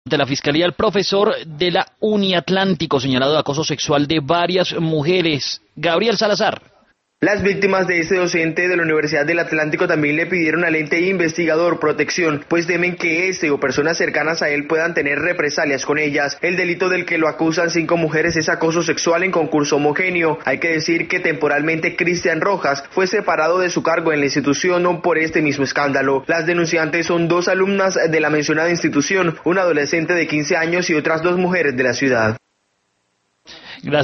De la Fiscalía, el profesor de la Uniatlántico, señalado de acoso sexual de varias mujeres. Gabriel Salazar. Las víctimas de este docente de la Universidad del Atlántico también le pidieron al ente investigador protección, pues temen que este o personas cercanas a él puedan tener represalias con ellas. El delito del que lo acusan 5 mujeres es acoso sexual en concurso homogéneo. Hay que decir que temporalmente Cristian Rojas fue separado de su cargo en la institución por este mismo escándalo. Las denunciantes son 2 alumnas de la mencionada institución, un adolescente de 15 años y otras 2 mujeres de la ciudad.